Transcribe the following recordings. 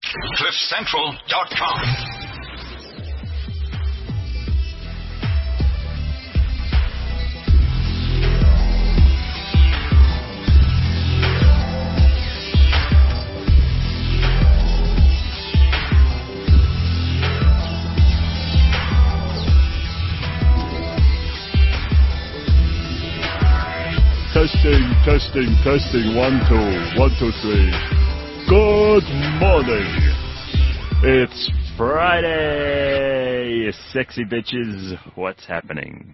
CliffCentral.com. Testing, 1, 2, 1, 2, 3. Good morning. It's Friday, sexy bitches. What's happening?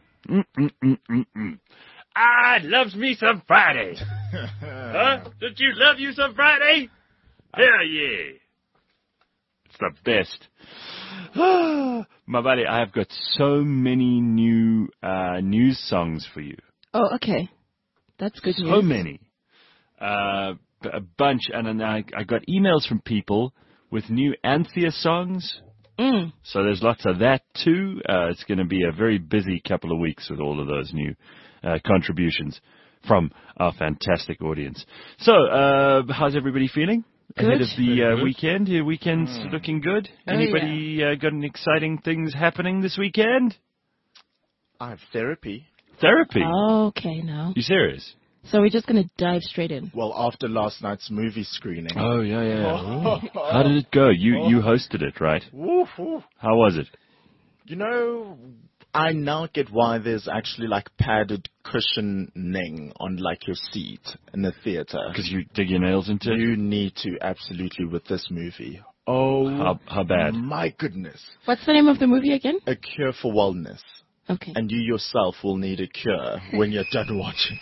Loves me some Friday. Huh? Don't you love you some Friday? Hell yeah. It's the best. My buddy, I have got so many new news songs for you. Oh, okay. That's good news. So many. A bunch. And then I got emails from people with new Anthea songs. So there's lots of that too. It's going to be a very busy couple of weeks with all of those new contributions from our fantastic audience. So, how's everybody feeling? Good. Ahead of the weekend? Your weekend's looking good? Anybody got any exciting things happening this weekend? I have therapy. Therapy? Okay, now. You serious? So we're just going to dive straight in. Well, after last night's movie screening. Oh, yeah. How did it go? You hosted it, right? Woof, woof. How was it? You know, I now get why there's actually like padded cushioning on like your seat in the theater. Because you dig your nails into it? You need to, absolutely, with this movie. Oh, how bad? My goodness. What's the name of the movie again? A Cure for Wellness. Okay. And you yourself will need a cure when you're done watching.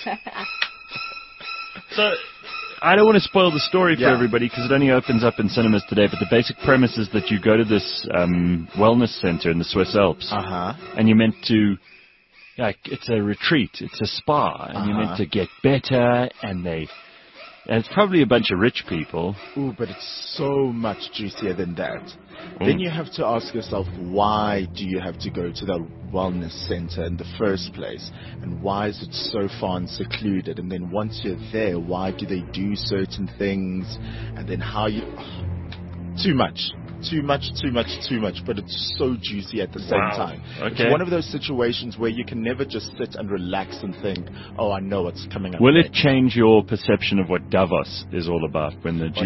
So, I don't want to spoil the story for everybody because it only opens up in cinemas today, but the basic premise is that you go to this wellness center in the Swiss Alps, and you're meant to, it's a retreat, it's a spa, and you're meant to get better, and it's probably a bunch of rich people. Ooh, but it's so much juicier than that. Then you have to ask yourself, why do you have to go to the wellness center in the first place? And why is it so far and secluded? And then once you're there, why do they do certain things? And then how you... Too much. But it's so juicy at the same time. Okay. It's one of those situations where you can never just sit and relax and think, oh, I know what's coming up. Will it change your perception of what Davos is all about when the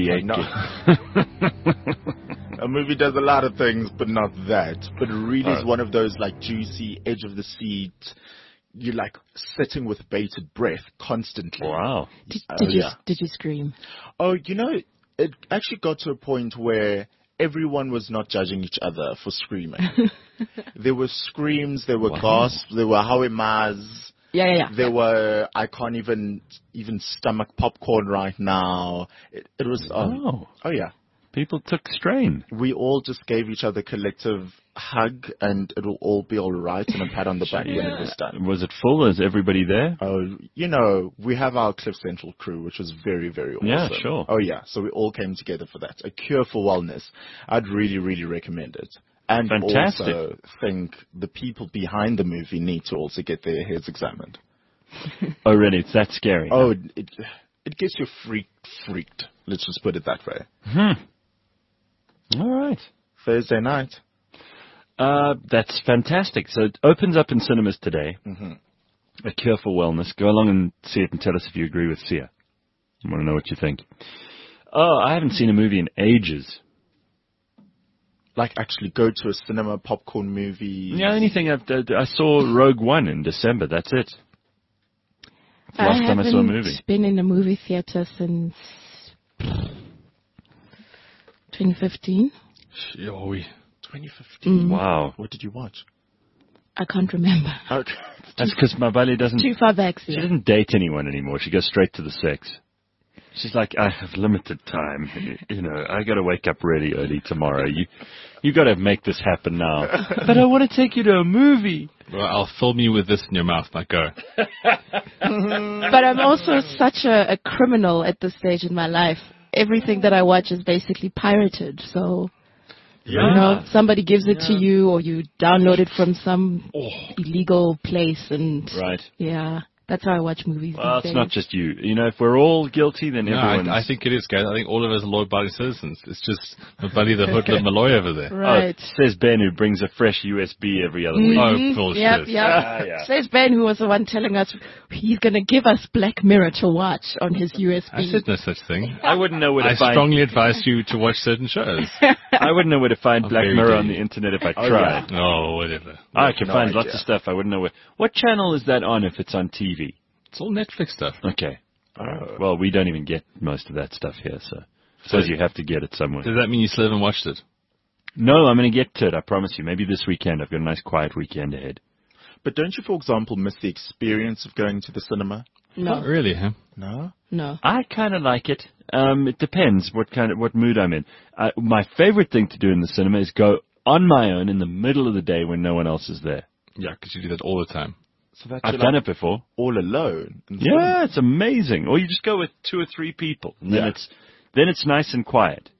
G8 A movie does a lot of things, but not that. But it really is one of those like juicy, edge of the seat. You're like sitting with bated breath constantly. Wow. Did you scream? Oh, you know, it actually got to a point where everyone was not judging each other for screaming. There were screams, there were gasps, there were howemas. Yeah. There were, I can't even stomach popcorn right now. It was, oh yeah. People took strain. We all just gave each other collective hug, and it'll all be all right, and a pat on the back when it was done. Was it full? Is everybody there? Oh, you know, we have our Cliff Central crew, which was very, very awesome. Yeah, sure. Oh, yeah. So we all came together for that. A Cure for Wellness. I'd really, really recommend it. And Fantastic. Also think the people behind the movie need to also get their heads examined. Oh, really? It's that scary? Oh, it gets you freaked. Let's just put it that way. All right. Thursday night. That's fantastic. So it opens up in cinemas today. A Cure for Wellness. Go along and see it and tell us if you agree with Sia. I want to know what you think. Oh, I haven't seen a movie in ages. Like actually go to a cinema, popcorn movie? Yeah, anything. I saw Rogue One in December. That's it. Last time I saw a movie. I haven't been in a movie theater since 2015. 2015? Wow. What did you watch? I can't remember. Okay. That's because Mabali doesn't... Too far back, She doesn't date anyone anymore. She goes straight to the sex. She's like, I have limited time. You know, I got to wake up really early tomorrow. You got to make this happen now. But I want to take you to a movie. Well, I'll film you with this in your mouth. Now go. But I'm also such a criminal at this stage in my life. Everything that I watch is basically pirated. So, you know, somebody gives it to you or you download it from some illegal place. And right. Yeah. That's how I watch movies Well, these it's days. not just you. You know, if we're all guilty, then No, everyone's... I think it is, guys. I think all of us are law-abiding citizens. It's just my buddy the hoodlum Malloy over there. Right. Says Ben, who brings a fresh USB every other week. Oh, bullshit. Yep. Yeah. Says Ben, who was the one telling us he's going to give us Black Mirror to watch on his USB. I said no such thing. I wouldn't know where to I find... strongly advise you to watch certain shows. I wouldn't know where to find Black very Mirror deep. on the internet if I Oh, tried. Oh, whatever. I can No find idea. lots of stuff. I wouldn't know where... What channel is that on if it's on TV? It's all Netflix stuff. Okay. Well, we don't even get most of that stuff here, so... Suppose you have to get it somewhere. Does that mean you still haven't watched it? No, I'm going to get to it, I promise you. Maybe this weekend. I've got a nice quiet weekend ahead. But don't you, for example, miss the experience of going to the cinema? Not No. really, huh? No? No. I kind of like it. It depends what mood I'm in. My favorite thing to do in the cinema is go on my own in the middle of the day when no one else is there. Yeah, because you do that all the time. So that I've you're done like it before. all alone. in the Yeah, cinema. it's amazing. Or you just go with 2 or 3 people, and then Yeah. it's nice and quiet.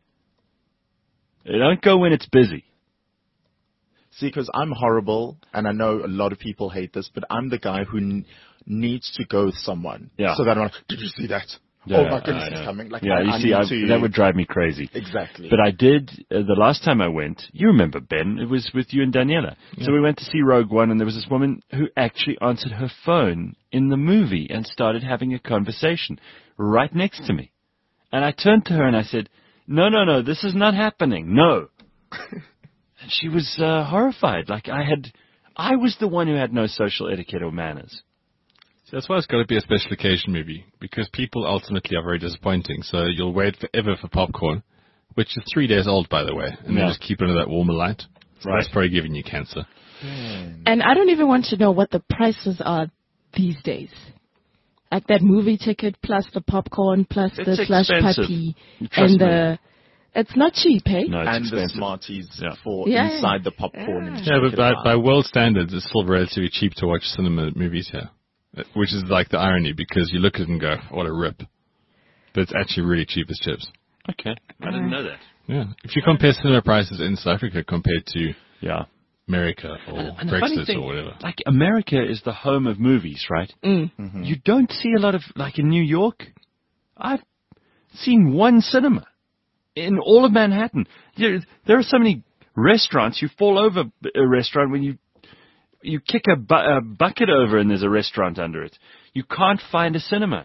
You don't go when it's busy. See, because I'm horrible, and I know a lot of people hate this, but I'm the guy who needs to go with someone. Yeah. So that I'm like, did you see that? Yeah, oh my goodness, I it's know. coming. Like, Yeah, I you see, need to... that would drive me crazy. Exactly. But I did, the last time I went, you remember, Ben, it was with you and Daniela. Yeah. So we went to see Rogue One, and there was this woman who actually answered her phone in the movie and started having a conversation right next to me. And I turned to her and I said, no, this is not happening. No. And she was horrified. Like I was the one who had no social etiquette or manners. So that's why it's got to be a special occasion movie, because people ultimately are very disappointing. So you'll wait forever for popcorn, which is 3 days old, by the way, and Yeah. then just keep it under that warmer light. So Right. that's probably giving you cancer. And I don't even want to know what the prices are these days. Like that movie ticket plus the popcorn plus It's the slush expensive. puppy Trust and me. it's not cheap, eh? No, it's and expensive. the Smarties Yeah. for Yeah. inside the popcorn. And Yeah, but chocolate by bar. world standards, it's still relatively cheap to watch cinema movies here, which is like the irony, because you look at it and go, what a rip. But it's actually really cheap as chips. Okay, I didn't know that. Yeah. If you compare cinema prices in South Africa compared to Yeah. America or And the funny Brexit thing, or whatever. like America is the home of movies, right? You don't see a lot of, like in New York, I've seen one cinema in all of Manhattan. There are so many restaurants, you fall over a restaurant when you kick a bucket over and there's a restaurant under it. You can't find a cinema.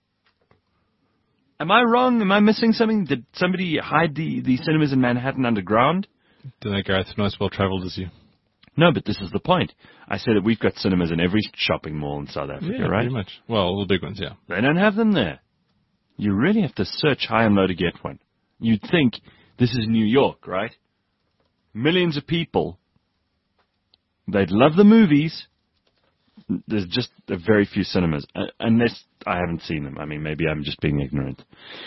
Am I wrong? Am I missing something? Did somebody hide the cinemas in Manhattan underground? Don't know, Gareth, not as well traveled as you. No, but this is the point. I said that we've got cinemas in every shopping mall in South Africa, right? Pretty much. Well, all the big ones, yeah. They don't have them there. You really have to search high and low to get one. You'd think this is New York, right? Millions of people. They'd love the movies. There's just a very few cinemas, unless I haven't seen them. I mean, maybe I'm just being ignorant.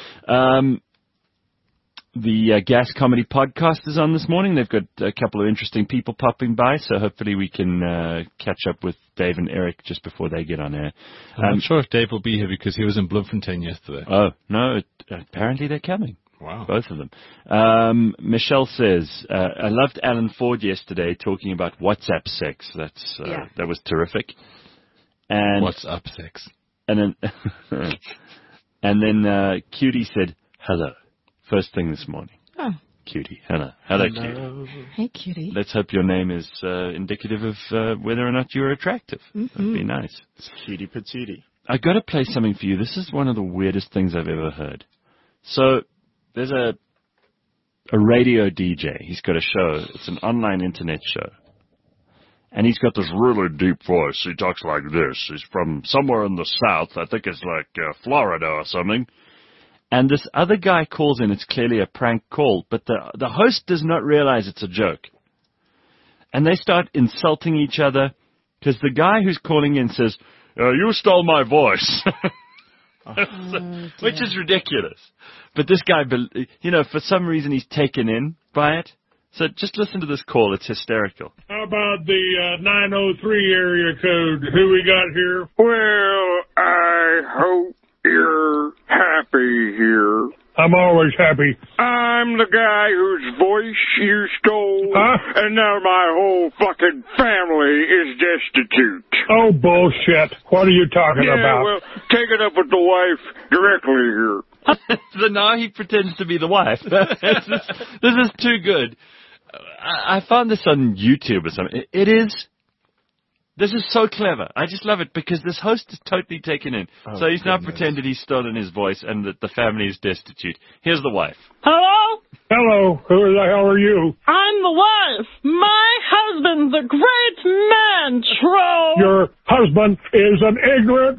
The Gas Comedy Podcast is on this morning. They've got a couple of interesting people popping by, so hopefully we can catch up with Dave and Eric just before they get on air. I'm not sure if Dave will be here because he was in Bloemfontein yesterday. Oh, no, apparently they're coming. Wow. Both of them. Michelle says, I loved Alan Ford yesterday talking about WhatsApp sex. That was terrific. And What's up, sex? And then, and then Cutie said, hello. First thing this morning. Oh. Cutie. Hello, Cutie. Hey, cutie. Let's hope your name is indicative of whether or not you're attractive. That'd be nice. It's cutie patootie. I got to play something for you. This is one of the weirdest things I've ever heard. So there's a radio DJ. He's got a show. It's an online internet show. And he's got this really deep voice. He talks like this. He's from somewhere in the South. I think it's like Florida or something. And this other guy calls in. It's clearly a prank call. But the host does not realize it's a joke. And they start insulting each other. Because the guy who's calling in says, you stole my voice. Which is ridiculous. But this guy, for some reason he's taken in by it. So just listen to this call. It's hysterical. How about the 903 area code? Who we got here? Well, I hope you're happy here. I'm always happy. I'm the guy whose voice you stole, and now my whole fucking family is destitute. Oh, bullshit. What are you talking about? Well, take it up with the wife directly here. So now he pretends to be the wife. This is too good. I found this on YouTube or something. This is so clever. I just love it because this host is totally taken in. So he's now pretended he's stolen his voice and that the family is destitute. Here's the wife. Hello? Hello. Who the hell are you? I'm the wife. My husband, the great man, Troll. Your husband is an ignorant,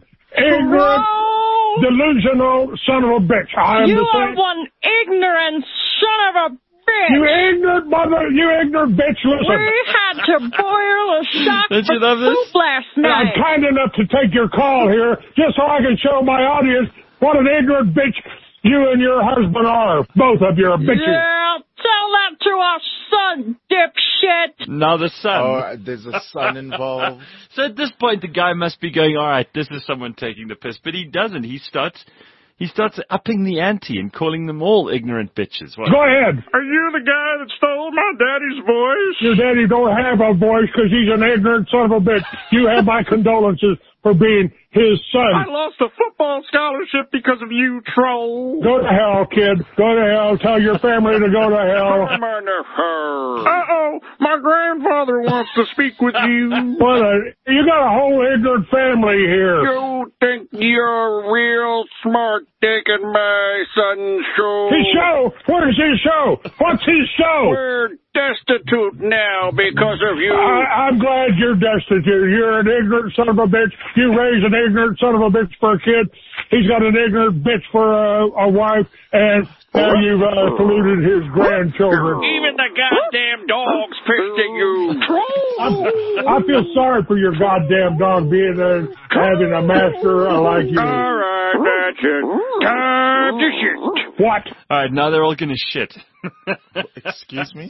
delusional son of a bitch. You are one ignorant son of a bitch. You ignorant mother, you ignorant bitch, listen. We had to boil a shock Don't you love for this? soup last night. I'm kind enough to take your call here just so I can show my audience what an ignorant bitch you and your husband are. Both of you are bitches. Yeah, tell that to our son, dipshit. Now the son. Oh, there's a son involved. So at this point, the guy must be going, all right, this is someone taking the piss. But he doesn't. He starts upping the ante and calling them all ignorant bitches. What? Go ahead. Are you the guy that stole my daddy's voice? Your daddy don't have a voice because he's an ignorant son of a bitch. You have my condolences for being his son. I lost a football scholarship because of you, Troll. Go to hell, kid. Go to hell. Tell your family to go to hell. Uh-oh, my grandfather wants to speak with you. You got a whole ignorant family here. You think you're real smart taking my son's show? His show? Where's his show? What's his show? We're destitute now because of you. I'm glad you're destitute. You're an ignorant son of a bitch. You raise an ignorant son of a bitch for a kid. He's got an ignorant bitch for a wife, and now you've polluted his grandchildren. Even the goddamn dog's pissed at you. I feel sorry for your goddamn dog being there and having a master like you. All right, that's it. Time to shit. What? All right, now they're all going to shit. Excuse me?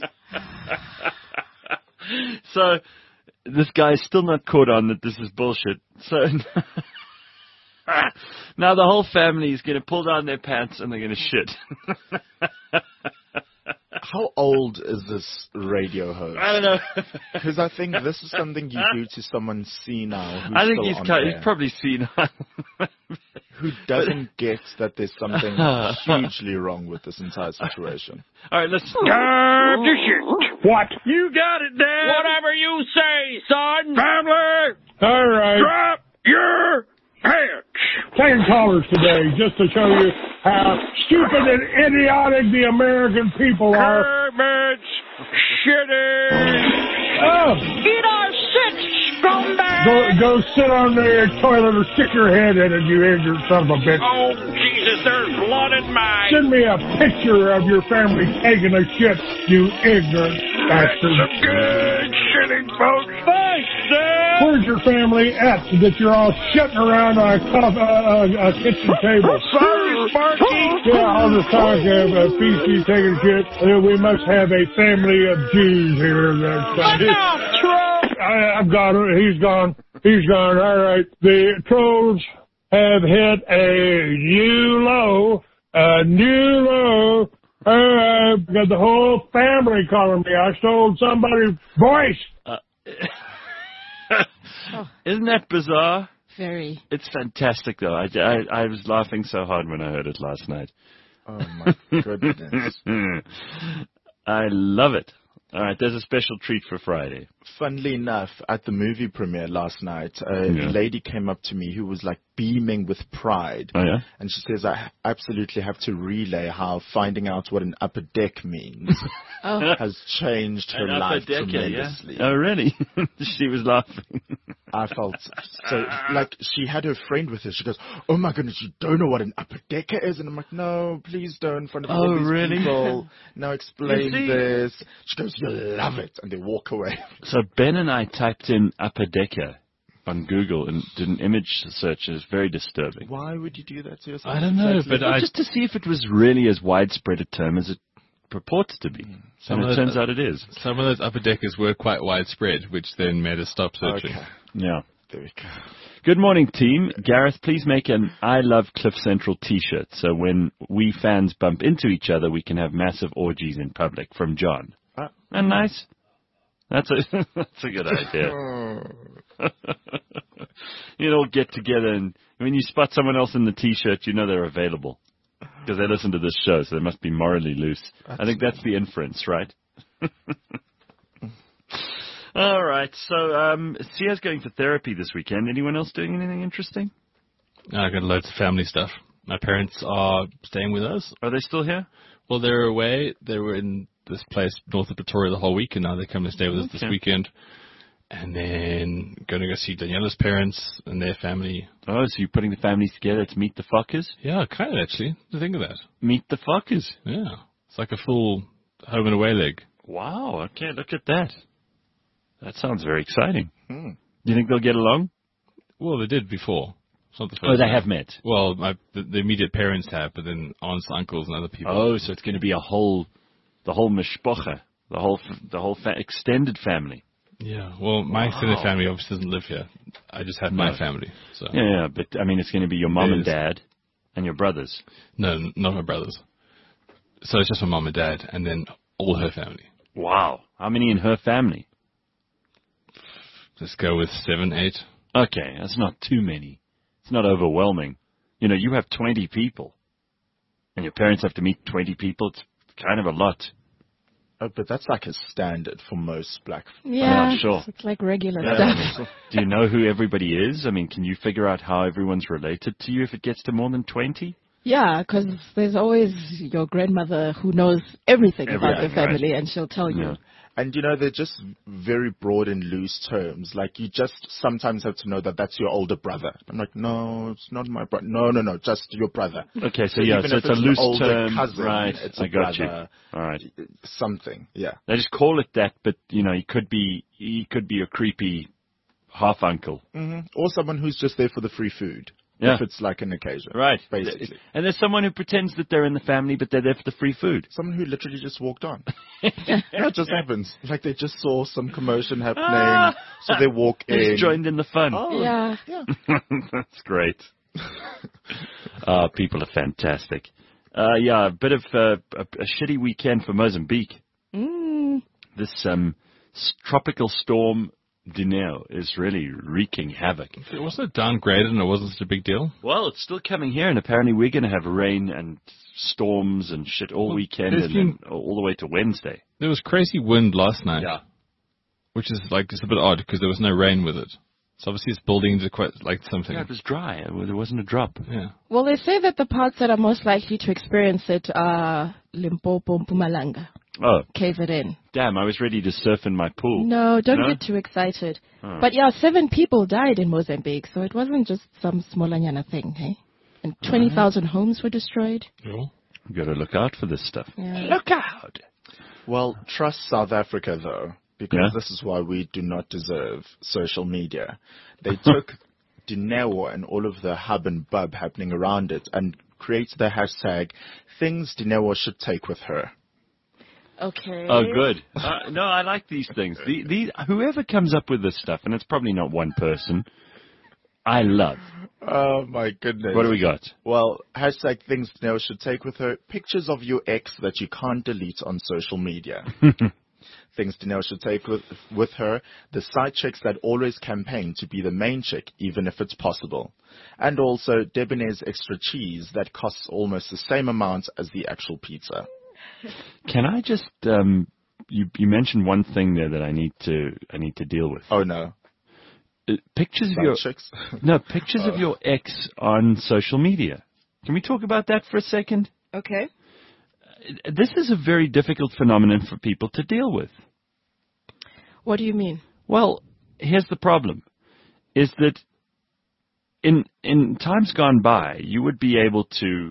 So this guy's still not caught on that this is bullshit. So now the whole family is going to pull down their pants and they're going to shit. How old is this radio host? I don't know. Because I think this is something you do to someone senile who's I think still he's on he's air, probably seen who doesn't get that there's something hugely wrong with this entire situation. All right, listen. Time to shit. What? You got it, Dad. Whatever you say, son. Family. All right. Drop your pants. Taking callers today just to show you how stupid and idiotic the American people are. Kermit's shitting. Oh, Eat our shit, scumbag. go sit on the toilet or stick your head in it, you ignorant son of a bitch. Oh, Jesus, there's blood in mine. Send me a picture of your family taking a shit, you ignorant bastard. Some good shitting, folks. Thanks, Dad. Where's your family at that you're all shitting around a kitchen table? Sorry, Sparky. Yeah, all the time a PC taking shit. We must have a family of Jews here. I've got it. He's gone. He's gone. All right. The trolls have hit a new low. Got the whole family calling me. I stole somebody's voice. Isn't that bizarre? Very. It's fantastic, though. I was laughing so hard when I heard it last night. Oh, my goodness. I love it. All right, there's a special treat for Friday. Funnily enough, at the movie premiere last night, a lady came up to me who was like beaming with pride. Oh, yeah? And she says, I absolutely have to relay how finding out what an upper deck means has changed her life tremendously. Yeah? Oh, really? She was laughing. I felt so, like, she had her friend with her. She goes, oh my goodness, you don't know what an upper decker is? And I'm like, no, please don't, in front of all these really? people. Now explain this. She goes, you'll love it. And they walk away. So Ben and I typed in upper decker on Google and did an image search. It's very disturbing. Why would you do that to yourself? I don't know, but just to see if it was really as widespread a term as it purports to be. And it turns out it is. Some of those upper deckers were quite widespread, which then made us stop searching. Okay. Yeah. There we go. Good morning, team. Gareth, please make an I Love Cliff Central t-shirt so when we fans bump into each other, we can have massive orgies in public. From John. And nice. That's a good idea. You all get together, and when you spot someone else in the t-shirt, you know they're available because they listen to this show, so they must be morally loose. I think that's the inference, right? All right. So Sia's going for therapy this weekend. Anyone else doing anything interesting? I got loads of family stuff. My parents are staying with us. Are they still here? Well, they're away. They were in this place north of Pretoria the whole week, and now they're coming to stay with us this weekend. And then going to go see Daniela's parents and their family. Oh, so you're putting the families together to meet the fuckers? Yeah, kind of, actually. To think of that. Meet the fuckers? Yeah. It's like a full home and away leg. Wow. Okay, look at that. That sounds very exciting. Do you think they'll get along? Well, they did before. It's not the first Oh, they time. have met? Well, the immediate parents have, but then aunts, uncles, and other people. Oh, so it's going to be the whole mishpocha, the whole extended family. Yeah, well, my extended family obviously doesn't live here. I just have my family. So. Yeah, but I mean, it's going to be your mom and dad and your brothers. No, not my brothers. So it's just my mom and dad, and then all her family. Wow. How many in her family? Let's go with 7, 8. Okay, that's not too many. It's not overwhelming. You know, you have 20 people, and your parents have to meet 20 people. It's kind of a lot. Oh, but that's like a standard for most black. Yeah, sure. it's like regular stuff. Do you know who everybody is? I mean, can you figure out how everyone's related to you if it gets to more than 20? Yeah, because there's always your grandmother who knows everything about the Everything, family, and she'll tell you. Yeah. And, you know, they're just very broad and loose terms. Like, you just sometimes have to know that that's your older brother. I'm like, no, it's not my brother. No, just your brother. Okay, so even so if it's a loose older term. cousin, Right, it's I a got you. brother, All right. something, yeah. They just call it that, but, you know, he could be a creepy half-uncle. Or someone who's just there for the free food. Yeah. If it's like an occasion. Right. Basically. And there's someone who pretends that they're in the family, but they're there for the free food. Someone who literally just walked on. That just happens. Like they just saw some commotion happening, so they walk in. Just joined in the fun. Oh, Yeah. That's great. People are fantastic. A bit of a shitty weekend for Mozambique. This tropical storm Dineo is really wreaking havoc. It wasn't downgraded and it wasn't such a big deal. Well, it's still coming here, and apparently we're going to have rain and storms and shit all weekend and then all the way to Wednesday. There was crazy wind last night. Yeah. Which is like, it's a bit odd because there was no rain with it. So obviously it's building into quite like something. Yeah, it was dry. There wasn't a drop. Yeah. Well, they say that the parts that are most likely to experience it are Limpopo, Mpumalanga, Oh, KZN. damn, I was ready to surf in my pool. No, don't get too excited. Oh. But yeah, 7 people died in Mozambique, so it wasn't just some smallanyana thing, hey? And 20,000 homes were destroyed. Cool. You've got to look out for this stuff. Yeah. Look out! Well, trust South Africa, though, because this is why we do not deserve social media. They took Dineo and all of the hub and bub happening around it and created the hashtag, things Dineo should take with her. Okay. Oh, good. No, I like these things. Whoever comes up with this stuff, and it's probably not one person, I love. Oh, my goodness. What do we got? Well, hashtag things Dineo should take with her, pictures of your ex that you can't delete on social media. Things Dineo should take with her, the side chicks that always campaign to be the main chick, even if it's possible. And also, Debonair's extra cheese that costs almost the same amount as the actual pizza. Can I just, you mentioned one thing there that I need to deal with. Oh, no. Pictures of Side your, chicks? no, pictures of your ex on social media. Can we talk about that for a second? Okay. This is a very difficult phenomenon for people to deal with. What do you mean? Well, here's the problem, is that in times gone by, you'd be able to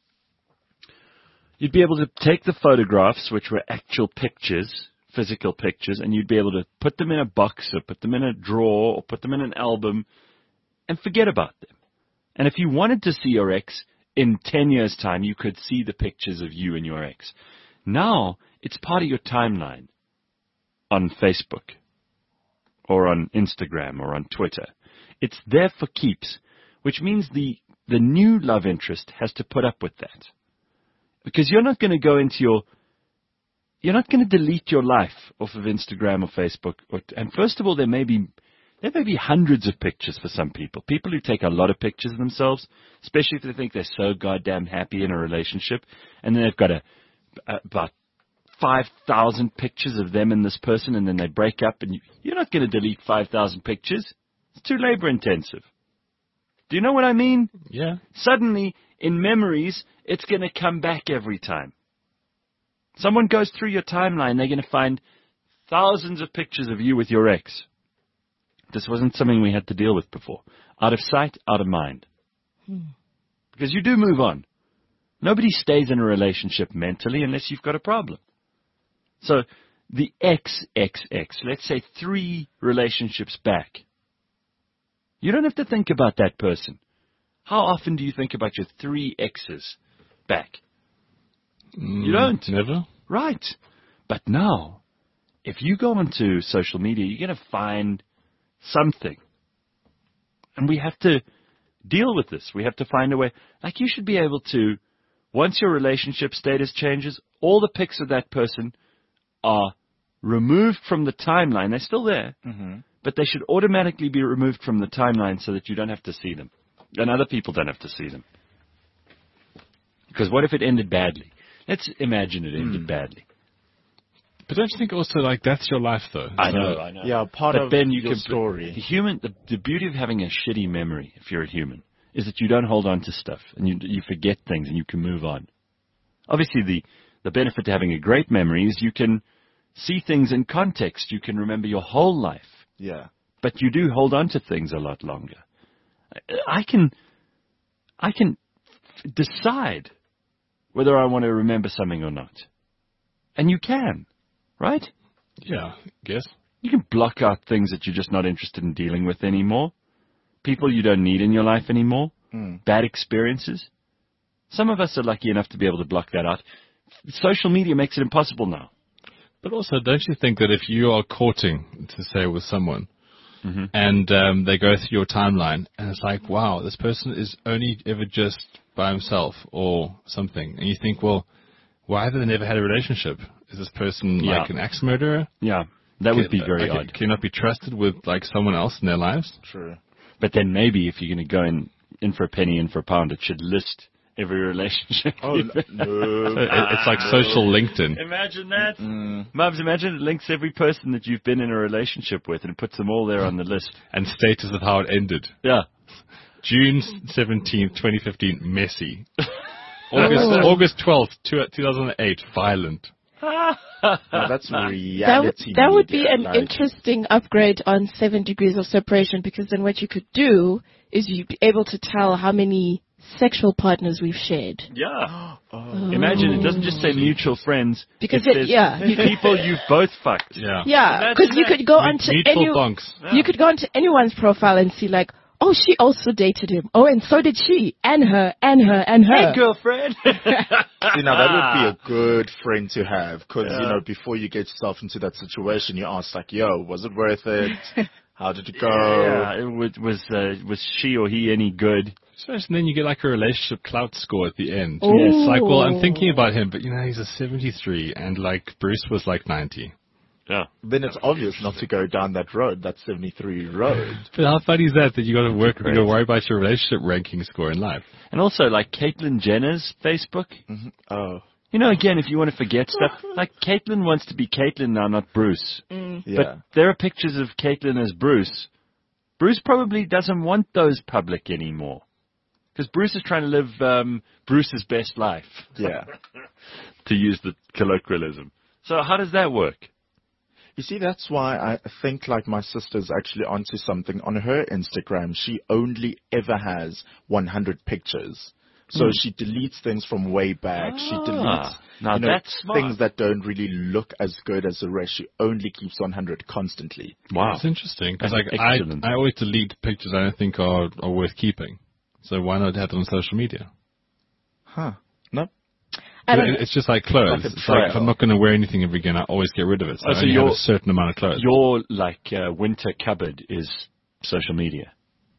take the photographs, which were actual pictures, physical pictures, and you'd be able to put them in a box or put them in a drawer or put them in an album and forget about them. And if you wanted to see your ex in 10 years' time, you could see the pictures of you and your ex. Now, it's part of your timeline on Facebook or on Instagram or on Twitter. It's there for keeps, which means the new love interest has to put up with that. Because you're not going to go into you're not going to delete your life off of Instagram or Facebook. And first of all, there may be hundreds of pictures for some people. People who take a lot of pictures of themselves, especially if they think they're so goddamn happy in a relationship, and then they've got about 5,000 pictures of them and this person, and then they break up, and you're not going to delete 5,000 pictures. It's too labor intensive. Do you know what I mean? Yeah. Suddenly, in memories, it's going to come back every time. Someone goes through your timeline, they're going to find thousands of pictures of you with your ex. This wasn't something we had to deal with before. Out of sight, out of mind. Because you do move on. Nobody stays in a relationship mentally unless you've got a problem. So the XXX, let's say 3 relationships back. You don't have to think about that person. How often do you think about your 3 exes back? You don't. Never. Right. But now, if you go onto social media, you're going to find something. And we have to deal with this. We have to find a way. Like, you should be able to, once your relationship status changes, all the pics of that person are removed from the timeline. They're still there, but they should automatically be removed from the timeline so that you don't have to see them. And other people don't have to see them. Because what if it ended badly? Let's imagine it ended badly. But don't you think also, like, that's your life, though? I know. Yeah, part but of Ben, your story. The beauty of having a shitty memory, if you're a human, is that you don't hold on to stuff, and you forget things, and you can move on. Obviously, the benefit to having a great memory is you can see things in context. You can remember your whole life. Yeah. But you do hold on to things a lot longer. I can decide whether I want to remember something or not. And you can, right? Yeah, I guess. You can block out things that you're just not interested in dealing with anymore. People you don't need in your life anymore. Bad experiences. Some of us are lucky enough to be able to block that out. Social media makes it impossible now. But also, don't you think that if you are courting, to say, with someone, and they go through your timeline, and it's like, wow, this person is only ever just by himself or something, and you think, well, why have they never had a relationship? Is this person like an axe murderer? Yeah, that would be very odd. Can not be trusted with like someone else in their lives? True. But then maybe if you're going to go in for a penny, in for a pound, it should list every relationship. Oh, no. It's like social LinkedIn. Imagine that. Mubs, imagine it links every person that you've been in a relationship with and it puts them all there on the list. And status of how it ended. Yeah. June 17th, 2015, messy. August 12th, 2008, violent. No, that's reality. That would be media, an interesting upgrade on 7 Degrees of Separation, because then what you could do is you'd be able to tell how many sexual partners we've shared. Yeah. Imagine it doesn't just say mutual friends. Because people you've both fucked. Yeah. Yeah, because you could go onto you could go onto anyone's profile and see like, oh, she also dated him. Oh, and so did she. And her, and her, and her. Hey, girlfriend. See, now that would be a good friend to have. Because, before you get yourself into that situation, you ask, like, yo, was it worth it? How did it go? Yeah, was she or he any good? And then you get like a relationship clout score at the end. Ooh. It's like, well, I'm thinking about him, but, he's a 73, and, like, Bruce was, like, 90. Yeah. Then it's obvious not to go down that road, that 73 road. But how funny is that you got to work, you got to worry about your relationship ranking score in life? And also, like, Caitlyn Jenner's Facebook. Oh. Again, if you want to forget stuff, like, Caitlyn wants to be Caitlyn now, not Bruce. Yeah. But there are pictures of Caitlyn as Bruce. Bruce probably doesn't want those public anymore. Because Bruce is trying to live Bruce's best life. Yeah. To use the colloquialism. So how does that work? You see, that's why I think like my sister's actually onto something. On her Instagram, she only ever has 100 pictures. So she deletes things from way back. She deletes that's things that don't really look as good as the rest. She only keeps 100 constantly. Wow. That's interesting. Because I always delete pictures I don't think are worth keeping. So why not have them on social media? Huh. No. It's just like clothes. It's like if I'm not going to wear anything ever again, I always get rid of it. So I only have a certain amount of clothes. Your winter cupboard is social media.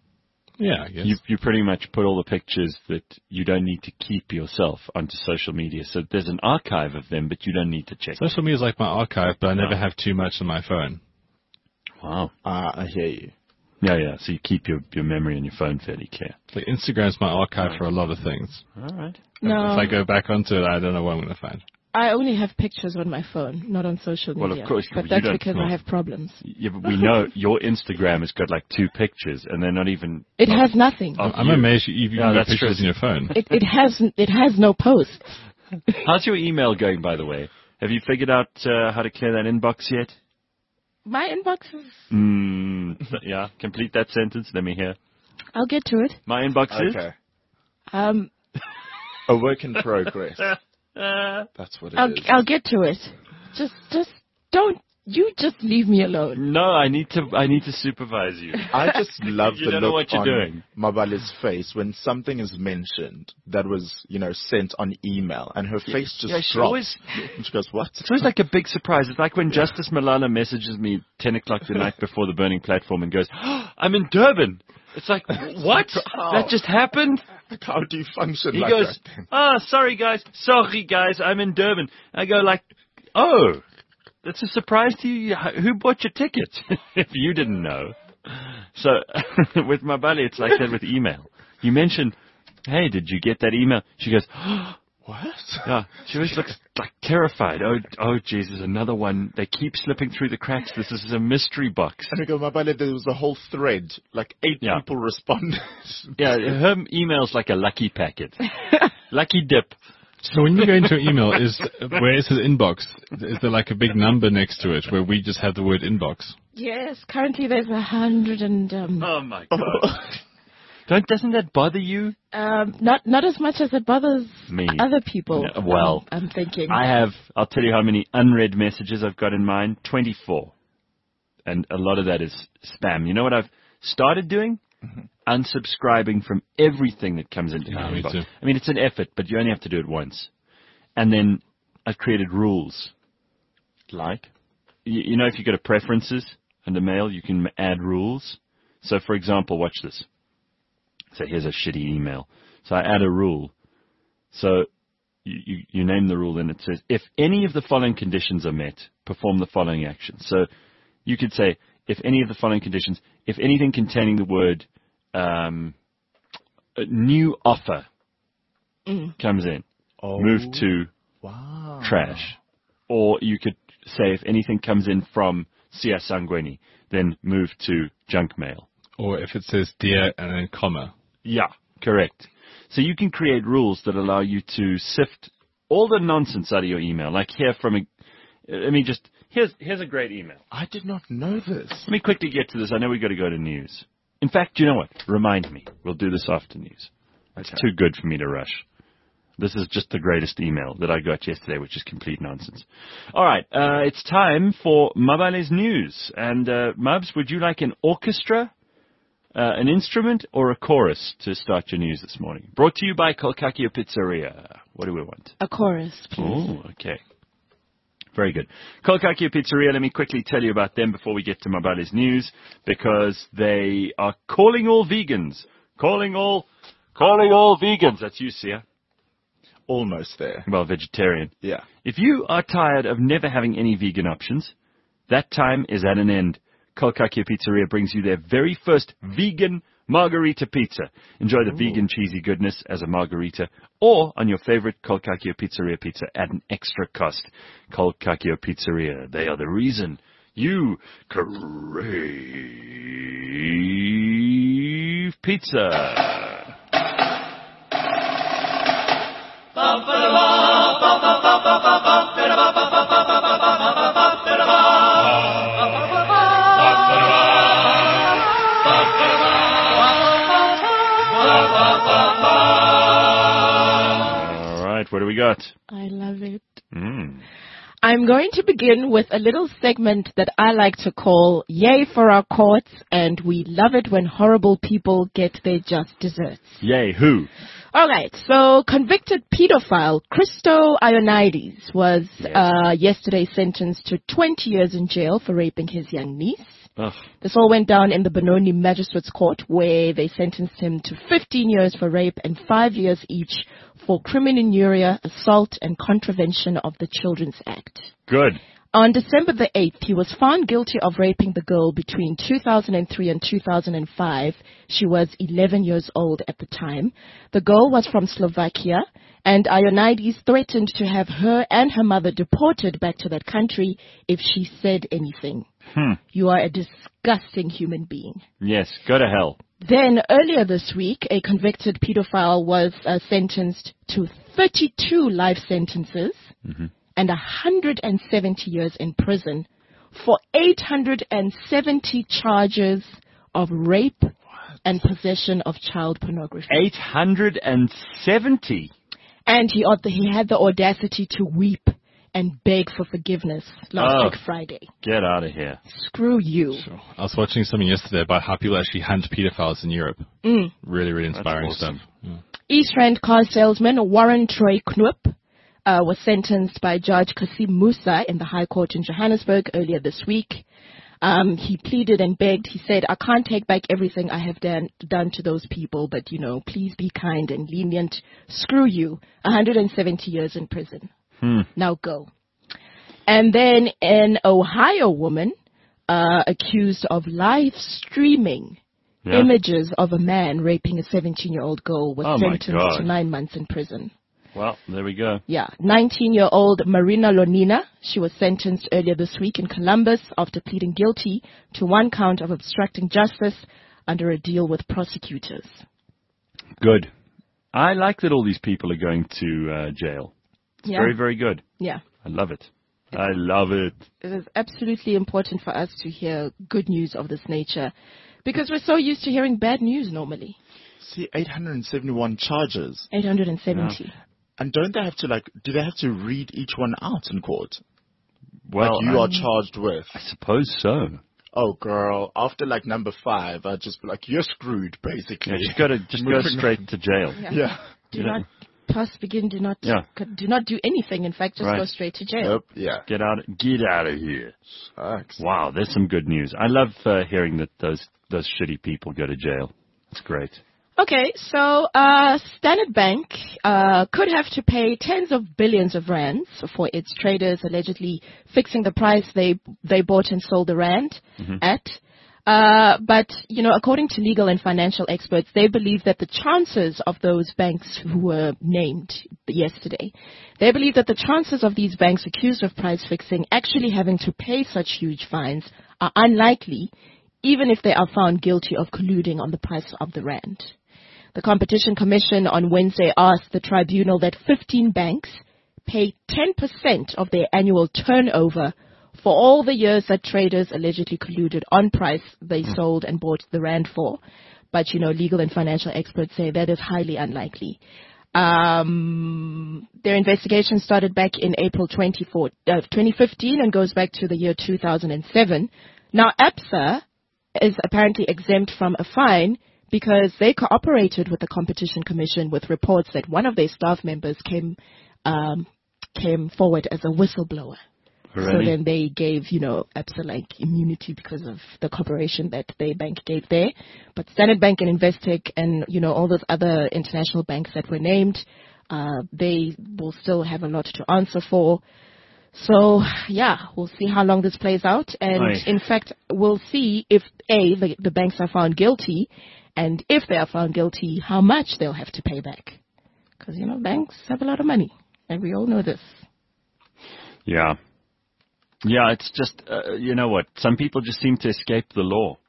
Yeah, I guess. You pretty much put all the pictures that you don't need to keep yourself onto social media. So there's an archive of them, but you don't need to check. Social media is like my archive, but I never have too much on my phone. Wow. I hear you. Yeah. So you keep your memory on your phone fairly clear. Like Instagram's my archive for a lot of things. All right. No. If I go back onto it, I don't know what I'm going to find. I only have pictures on my phone, not on social media. Well, of course, but you that's don't- because I have problems. Yeah, but we know your Instagram has got like 2 pictures, and they're not even. It has nothing. I'm amazed you've even got that's pictures true. in your phone. It has no posts. How's your email going, by the way? Have you figured out how to clear that inbox yet? My inbox is. Yeah. Complete that sentence. Let me hear. I'll get to it. My inbox is. Okay. Um, A work in progress. That's what it is. I'll get to it. Just don't. You just leave me alone. No, I need to supervise you. I just love You the don't know look what you're on doing. Mabale's face when something is mentioned that was, sent on email, and her face just Yeah, she drops. always. And she goes, "What?" It's always like a big surprise. It's like when Justice Malala messages me 10 o'clock the night before the burning platform and goes, I'm in Durban. It's like, what? That just happened? Like, how do you function He like goes, that? sorry guys, I'm in Durban. I go like, oh, that's a surprise to you? Who bought your ticket? If you didn't know. So with Mabale, it's like that with email. You mention, hey, did you get that email? She goes, What? yeah, she always looks like terrified. Oh, Jesus, another one. They keep slipping through the cracks. This is a mystery box. And we go, Mabale, there was a whole thread. Like 8 Yeah. people responded. Yeah, her email's like a lucky packet. Lucky dip. So when you go into an email, where it says inbox, is there like a big number next to it where we just have the word inbox? Yes, currently there's 100 and Oh, my God. Doesn't that bother you? not as much as it bothers Me. other people. No, well, I'm thinking. I'll tell you how many unread messages I've got in mine. 24. And a lot of that is spam. You know what I've started doing? Unsubscribing from everything that comes into my me inbox. too. I mean, it's an effort, but you only have to do it once. And then I've created rules. Like? You know, if you go to preferences under mail, you can add rules. So, for example, watch this. So here's a shitty email. So I add a rule. So you name the rule, and it says, if any of the following conditions are met, perform the following actions. So you could say, if any of the following conditions, if anything containing the word a new offer comes in, move to trash. Or you could say, if anything comes in from Sia Sangweni, then move to junk mail. Or if it says dear and then comma. Yeah, correct. So you can create rules that allow you to sift all the nonsense out of your email. Like here's a great email. I did not know this. Let me quickly get to this. I know we've got to go to news. In fact, you know what? Remind me. We'll do this after news. It's too good for me to rush. This is just the greatest email that I got yesterday, which is complete nonsense. All right, it's time for Mabale's news. And Mubs, would you like an orchestra, an instrument, or a chorus to start your news this morning? Brought to you by Kolkakio Pizzeria. What do we want? A chorus, please. Oh, okay. Very good. Kolkakio Pizzeria, let me quickly tell you about them before we get to Mabale's news, because they are calling all vegans. Calling all vegans. That's you, Sia. Almost there. Well, vegetarian. Yeah. If you are tired of never having any vegan options, that time is at an end. Kolkakio Pizzeria brings you their very first vegan margarita pizza. Enjoy the vegan cheesy goodness as a margarita or on your favorite Kolkakio Pizzeria pizza at an extra cost. Kolkakio Pizzeria, they are the reason you crave pizza. All right, what do we got? I love it. I'm going to begin with a little segment that I like to call Yay for Our Courts, and we love it when horrible people get their just desserts. Yay, who? All right, so convicted pedophile Christo Ionides was yesterday sentenced to 20 years in jail for raping his young niece. Ugh. This all went down in the Benoni Magistrates Court, where they sentenced him to 15 years for rape and 5 years each for criminal injuria, assault, and contravention of the Children's Act. Good. On December the 8th, he was found guilty of raping the girl between 2003 and 2005. She was 11 years old at the time. The girl was from Slovakia, and Ioannidis threatened to have her and her mother deported back to that country if she said anything. You are a disgusting human being. Yes, go to hell. Then, earlier this week, a convicted pedophile was sentenced to 32 life sentences and 170 years in prison for 870 charges of rape and possession of child pornography. 870? And he had the audacity to weep and beg for forgiveness last Friday. Get out of here. Screw you. Sure. I was watching something yesterday about how people actually hunt pedophiles in Europe. Really, really inspiring stuff. Yeah. East Rand car salesman Warren Troy Knoop was sentenced by Judge Kasim Musa in the High Court in Johannesburg earlier this week. He pleaded and begged. He said, I can't take back everything I have done to those people, but, please be kind and lenient. Screw you. 170 years in prison. Now go. And then an Ohio woman accused of live streaming images of a man raping a 17-year-old girl was sentenced to 9 months in prison. Well, there we go. Yeah. 19-year-old Marina Lonina, she was sentenced earlier this week in Columbus after pleading guilty to one count of obstructing justice under a deal with prosecutors. Good. I like that all these people are going to jail. It's very, very good. Yeah. I love it. I love it. It is absolutely important for us to hear good news of this nature because we're so used to hearing bad news normally. See, 871 charges. 870. Yeah. And don't they have to, do they have to read each one out in court? Well, you are charged with. I suppose so. Oh, girl. After, number 5, I'd just be like, you're screwed, basically. Yeah, just go straight to jail. Yeah. Do not do anything. In fact, just go straight to jail. Yep. Yeah. Get out of here. Sucks. Wow, there's some good news. I love hearing that those shitty people go to jail. It's great. Okay, so Standard Bank could have to pay tens of billions of rands for its traders allegedly fixing the price they bought and sold the rand at. But, according to legal and financial experts, they believe that the chances of those banks who were named yesterday, they believe that the chances of these banks accused of price fixing actually having to pay such huge fines are unlikely, even if they are found guilty of colluding on the price of the rand. The Competition Commission on Wednesday asked the tribunal that 15 banks pay 10% of their annual turnover for all the years that traders allegedly colluded on price they sold and bought the rand for. But, legal and financial experts say that is highly unlikely. Their investigation started back in April 2015 and goes back to the year 2007. Now, Absa is apparently exempt from a fine because they cooperated with the Competition Commission with reports that one of their staff members came forward as a whistleblower. Really? So then they gave, Absa immunity because of the cooperation that their bank gave there. But Standard Bank and Investec and, all those other international banks that were named, they will still have a lot to answer for. So, we'll see how long this plays out. And in fact, we'll see if the banks are found guilty, and if they are found guilty, how much they'll have to pay back. Because, banks have a lot of money, and we all know this. Yeah. Yeah, it's just, what? Some people just seem to escape the law.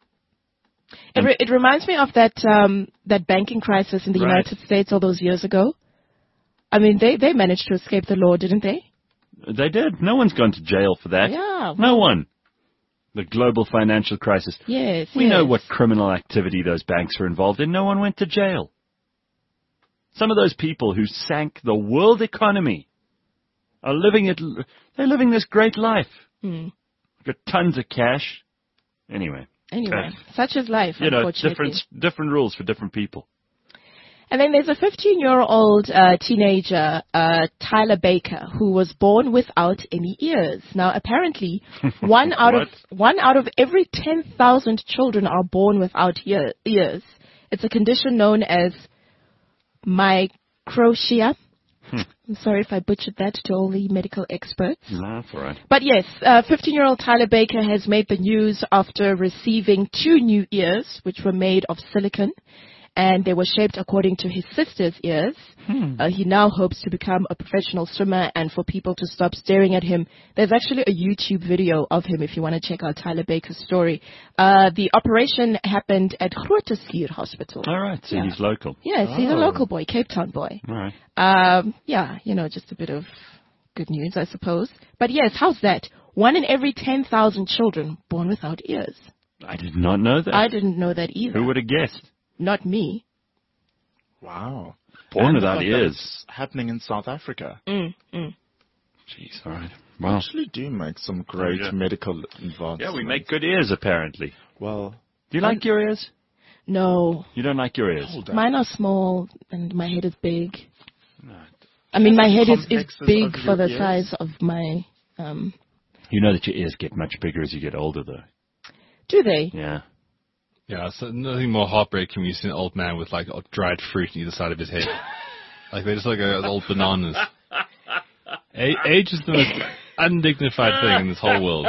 It reminds me of that banking crisis in the United States all those years ago. I mean, they managed to escape the law, didn't they? They did. No one's gone to jail for that. Yeah. No one. The global financial crisis. Yes. We know what criminal activity those banks were involved in. No one went to jail. Some of those people who sank the world economy are they're living this great life. Got tons of cash. Anyway, such is life, unfortunately. different rules for different people. And then there's a 15-year-old teenager, Tyler Baker, who was born without any ears. Now, apparently, one out of every 10,000 children are born without ears. It's a condition known as microtia. I'm sorry if I butchered that to all the medical experts. No, that's all right. But yes, 15-year-old Tyler Baker has made the news after receiving 2 new ears, which were made of silicone, and they were shaped according to his sister's ears. He now hopes to become a professional swimmer and for people to stop staring at him. There's actually a YouTube video of him if you want to check out Tyler Baker's story. The operation happened at Groote Schuur Hospital. All right, so he's local. Yes, he's a local boy, Cape Town boy. All right. Yeah, just a bit of good news, I suppose. But yes, how's that? 1 in every 10,000 children born without ears. I did not know that. I didn't know that either. Who would have guessed? Not me. Wow. Born without ears. It's happening in South Africa. Jeez, all right. Well, We actually do make some great medical advances. yeah, we make good ears, apparently. Well, Do you like your ears? No. You don't like your ears? hold on. Mine are small and my head is big. I mean, my head is Complexes big of for your the ears? size of my... You know that your ears get much bigger as you get older, though. Do they? Yeah. Yeah, so nothing more heartbreaking when you see an old man with like dried fruit on either side of his head. Like they're just like old bananas. Age is the most undignified thing in this whole world.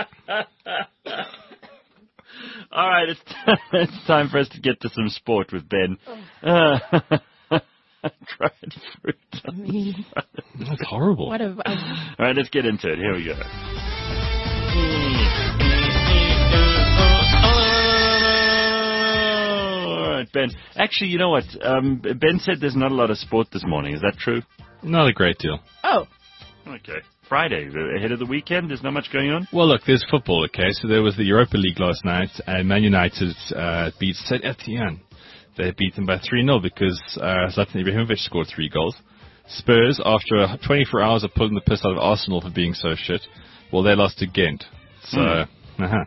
All right, it's time for us to get to some sport with Ben. Dried fruit. I mean, That's horrible. what have I... All right, let's get into it. Here we go. All right, Ben. Actually, you know what? Ben said there's not a lot of sport this morning. Is that true? Not a great deal. Oh, Okay. Friday, ahead of the weekend. There's not much going on. Well, look, there's football, okay? So there was the Europa League last night, and Man United beat Saint Etienne. They beat them by 3-0 because Zlatan Ibrahimovic scored 3 goals. Spurs, after 24 hours of pulling the piss out of Arsenal for being so shit, well, they lost to Ghent. So, yeah,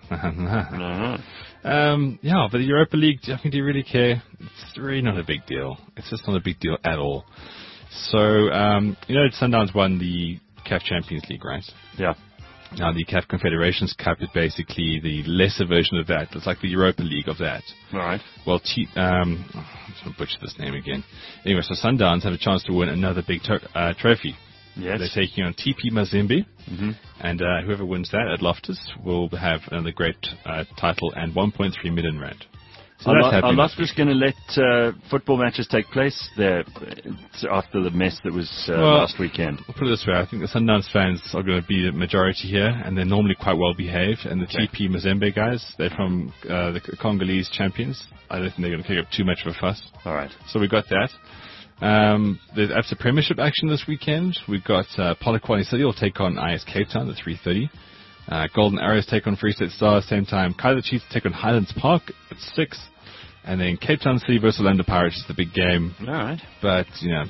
but the Europa League, I mean, do you really care? It's really not a big deal. It's just not a big deal at all. So, Sundowns won the CAF Champions League, right? Yeah. Now, the CAF Confederations Cup is basically the lesser version of that. It's like the Europa League of that. All right. Well, I'm going to butcher this name again. Anyway, so Sundowns have a chance to win another big trophy. Yes. They're taking on TP Mazembe, and whoever wins that at Loftus will have another great title and 1.3 million rand. So that's Are happening. Loftus going to let football matches take place there after the mess that was last weekend? I'll put it this way, I think the Sundowns fans are going to be the majority here, and they're normally quite well behaved, and the TP Mazembe guys, they're from the Congolese champions. I don't think they're going to kick up too much of a fuss. All right. So we got that. There's ABSA Premiership action this weekend. We've got Polokwane City will take on IS Cape Town at 3:30. Golden Arrows take on Free State Stars, same time. Kaizer Chiefs take on Highlands Park at 6. And then Cape Town City versus Orlando Pirates is the big game. All right. But,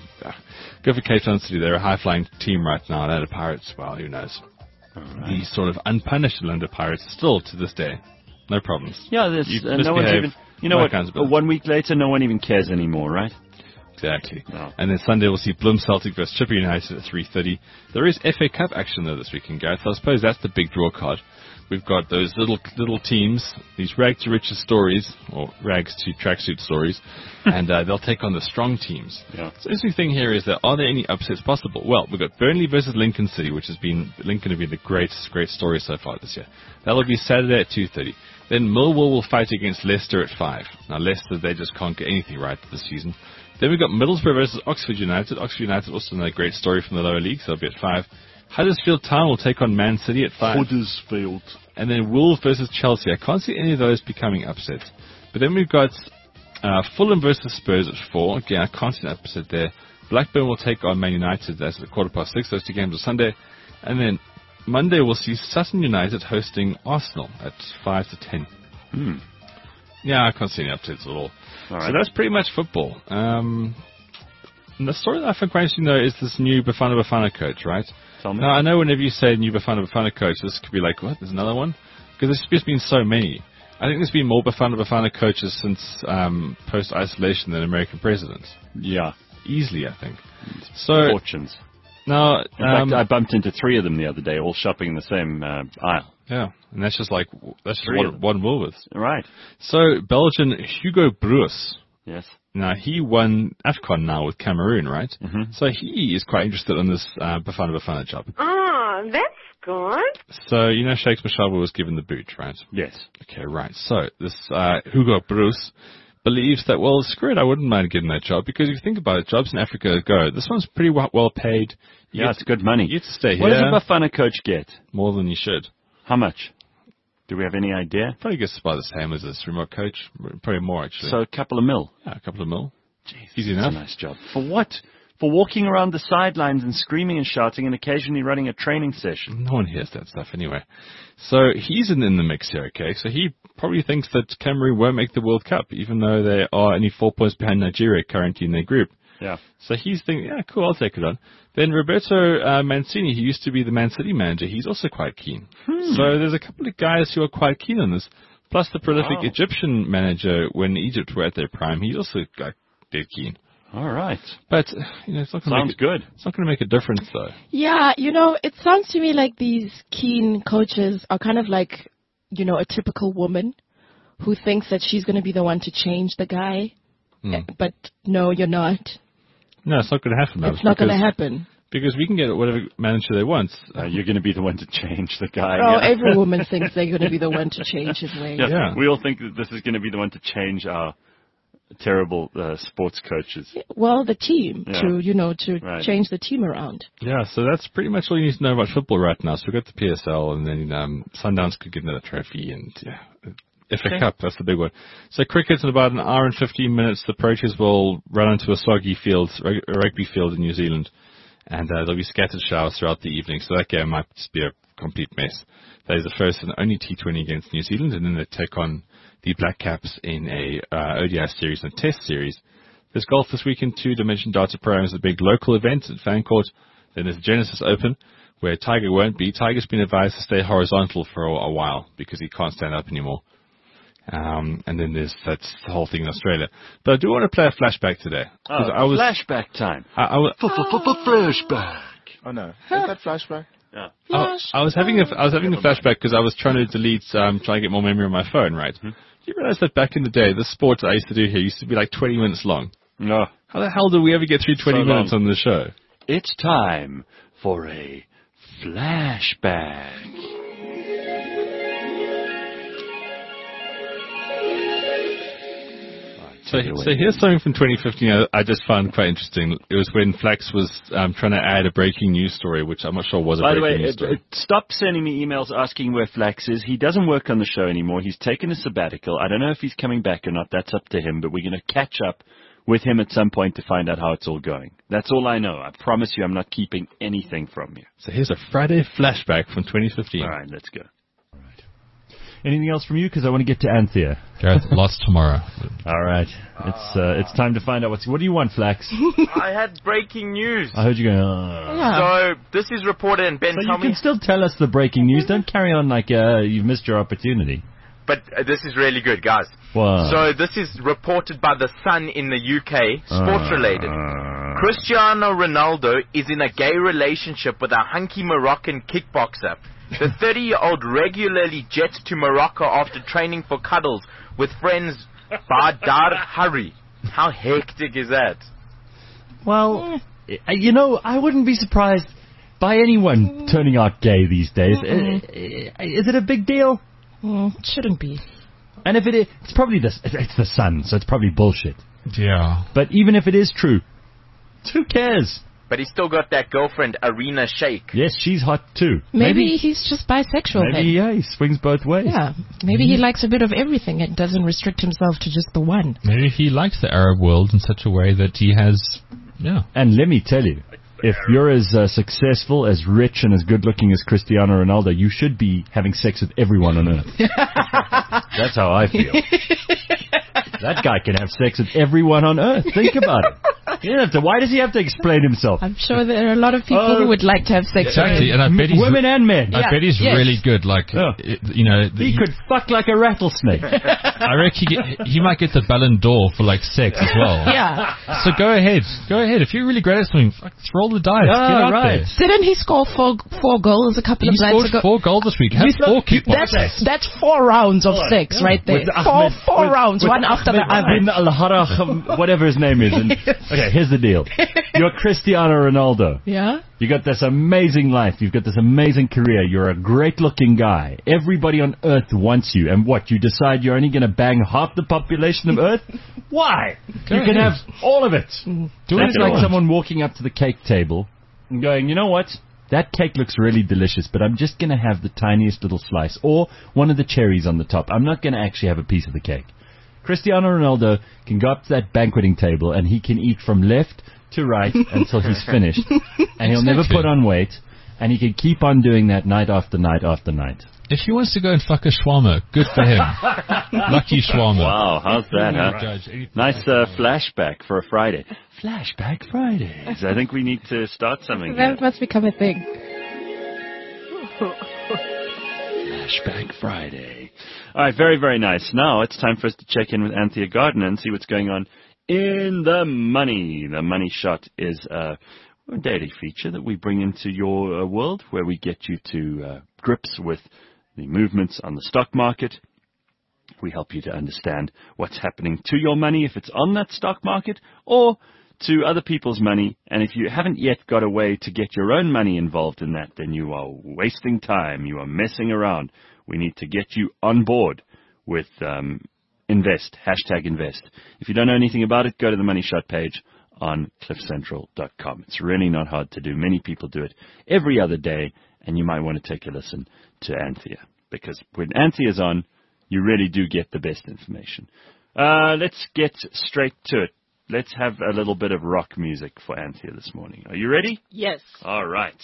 go for Cape Town City. They're a high-flying team right now. Orlando Pirates, well, who knows. The sort of unpunished Orlando Pirates still to this day. No problems. Yeah, there's You no one's misbehave, even... You know all what? kinds of business. 1 week later, no one even cares anymore, right? Exactly. No. And then Sunday we'll see Bloem Celtic versus Chipper United at 3:30. There is FA Cup action though this weekend, Gareth. So I suppose that's the big draw card. We've got those little teams, these rag to riches stories, or rags to tracksuit stories, and they'll take on the strong teams. Yeah. So the interesting thing here is that are there any upsets possible? Well, we've got Burnley versus Lincoln City, Lincoln have been the great story so far this year. That'll be Saturday at 2:30. Then Millwall will fight against Leicester at 5. Now Leicester, they just can't get anything right this season. Then we've got Middlesbrough versus Oxford United. Oxford United also another great story from the lower league, so they'll be at 5. Huddersfield Town will take on Man City at 5. Huddersfield. And then Wolves versus Chelsea. I can't see any of those becoming upsets. But then we've got Fulham versus Spurs at 4. Again, I can't see an upset there. Blackburn will take on Man United. That's at 6:15. Those 2 games are Sunday. And then Monday we'll see Sutton United hosting Arsenal at 5 to 10. Yeah, I can't see any upsets at all. All right. So that's pretty much football. And the story that I find quite interesting, though, is this new Bafana Bafana coach, right? Tell me. Now, I know whenever you say new Bafana Bafana coach, this could be like, what, there's another one? Because there's just been so many. I think there's been more Bafana coaches since post-isolation than American presidents. Yeah. Easily, I think. So Fortunes. Now, in fact, I bumped into 3 of them the other day, all shopping in the same aisle. Yeah, and that's just one Woolworths. Right. So Belgian Hugo Broos. Yes. Now, he won AFCON now with Cameroon, right? Mm-hmm. So he is quite interested in this Bafana job. Oh, that's good. So, you know, Shakes Mashaba was given the boot, right? Yes. Okay, right. So this Hugo Broos believes that, well, screw it, I wouldn't mind getting that job, because if you think about it, jobs in Africa go. This one's pretty well paid. It's good money. You get to stay what here. What does a Bafana coach get? More than you should. How much? Do we have any idea? Probably gets about the same as this remote coach. Probably more, actually. So a couple of mil? Yeah, a couple of mil. Jeez, easy enough. That's a nice job. For what? For walking around the sidelines and screaming and shouting and occasionally running a training session. No one hears that stuff anyway. So he's in the mix here, okay? So he probably thinks that Cameroon won't make the World Cup, even though they are only 4 points behind Nigeria currently in their group. Yeah. So he's thinking, yeah, cool, I'll take it on. Then Roberto Mancini, he used to be the Man City manager, he's also quite keen. So there's a couple of guys who are quite keen on this. Plus the prolific Egyptian manager, when Egypt were at their prime, he's also dead keen. All right. But, you know, it's not going to good. It's not going to make a difference, though. Yeah, you know, it sounds to me like these keen coaches are kind of like, you know, a typical woman who thinks that she's going to be the one to change the guy. But no, you're not. No, it's not going to happen. It's not going to happen. Because we can get whatever manager they want. You're going to be the one to change the guy. Oh, every woman thinks they're going to be the one to change his ways. Yeah. We all think that this is going to be the one to change our terrible sports coaches. Well, the team, to change the team around. Yeah, so that's pretty much all you need to know about football right now. So we've got the PSL, and then Sundowns could get another trophy, and FA Cup, that's the big one. So cricket in about an hour and 15 minutes. The Proteas will run onto a soggy field, a rugby field in New Zealand, and there'll be scattered showers throughout the evening, so that game might just be a complete mess. That is the first and only T20 against New Zealand, and then they take on the Black Caps in a ODI series and Test series. There's golf this weekend too. Dimension Data Pro is a big local event at Fancourt. Then there's Genesis Open, where Tiger won't be. Tiger's been advised to stay horizontal for a while because he can't stand up anymore. And then that's the whole thing in Australia. But I do want to play a flashback today. Flashback time. Flashback. Oh no, is that flashback? Yeah. I was having a flashback because I was trying to delete, trying to get more memory on my phone, right? Do you realize that back in the day, the sports I used to do here used to be like 20 minutes long? No. How the hell did we ever get through 20 minutes on the show? It's time for a flashback. So here's something from 2015 I just found quite interesting. It was when Flax was trying to add a breaking news story, which I'm not sure was a breaking news story. Stop sending me emails asking where Flax is. He doesn't work on the show anymore. He's taken a sabbatical. I don't know if he's coming back or not. That's up to him. But we're going to catch up with him at some point to find out how it's all going. That's all I know. I promise you I'm not keeping anything from you. So here's a Friday flashback from 2015. All right, let's go. Anything else from you? Because I want to get to Anthea. Gareth, lost tomorrow. All right. It's time to find out what do you want, Flax? I had breaking news. I heard you going, So, this is reported, and Ben, so you can still tell us the breaking news. Don't carry on like you've missed your opportunity. But this is really good, guys. Wow. So, this is reported by The Sun in the UK, sports-related. Cristiano Ronaldo is in a gay relationship with a hunky Moroccan kickboxer. The 30-year-old regularly jets to Morocco after training for cuddles with friends Badar Hari. How hectic is that? Well, I wouldn't be surprised by anyone turning out gay these days. Is it a big deal? It shouldn't be. And if it is, it's probably it's The Sun, so it's probably bullshit. Yeah. But even if it is true, who cares? But he's still got that girlfriend, Arena Sheikh. Yes, she's hot too. Maybe he's just bisexual. Maybe, he swings both ways. Yeah, maybe he likes a bit of everything and doesn't restrict himself to just the one. Maybe he likes the Arab world in such a way that he has, And let me tell you, if you're as successful, as rich, and as good-looking as Cristiano Ronaldo, you should be having sex with everyone on earth. That's how I feel. That guy can have sex with everyone on earth. Think about it. Why does he have to explain himself? I'm sure there are a lot of people who would like to have sex Exactly, with him. and I bet he's Women and men. I bet he's really good. Like, he could fuck like a rattlesnake. I reckon he might get the Ballon d'Or for like sex as well. Yeah. So go ahead. If you're really great at something, roll the dice. Get out there. Didn't he score four goals a couple of nights ago? He scored 4 goals this week. Has 4 kickbox sex. That's 4 rounds of sex right there. Four rounds, one after the other. Whatever his name is. And, okay, here's the deal. You're Cristiano Ronaldo. Yeah. You got this amazing life. You've got this amazing career. You're a great-looking guy. Everybody on Earth wants you. And what? You decide you're only going to bang half the population of Earth? Why? You can have all of it. It's like someone walking up to the cake table and going, you know what? That cake looks really delicious, but I'm just going to have the tiniest little slice or one of the cherries on the top. I'm not going to actually have a piece of the cake. Cristiano Ronaldo can go up to that banqueting table and he can eat from left to right until he's finished. And he'll never put on weight, and he can keep on doing that night after night after night. If he wants to go and fuck a shawarma, good for him. Lucky shawarma. Wow, how's that, huh? Nice flashback for a Friday. Flashback Fridays. I think we need to start something That must become a thing. Flashback Friday. All right, very, very nice. Now it's time for us to check in with Anthea Gardner and see what's going on in the money. The Money Shot is a daily feature that we bring into your world where we get you to grips with the movements on the stock market. We help you to understand what's happening to your money if it's on that stock market or to other people's money. And if you haven't yet got a way to get your own money involved in that, then you are wasting time. You are messing around. We need to get you on board with Invest, #Invest. If you don't know anything about it, go to the Money Shot page on cliffcentral.com. It's really not hard to do. Many people do it every other day, and you might want to take a listen to Anthea, because when Anthea's on, you really do get the best information. Let's get straight to it. Let's have a little bit of rock music for Anthea this morning. Are you ready? Yes. All right.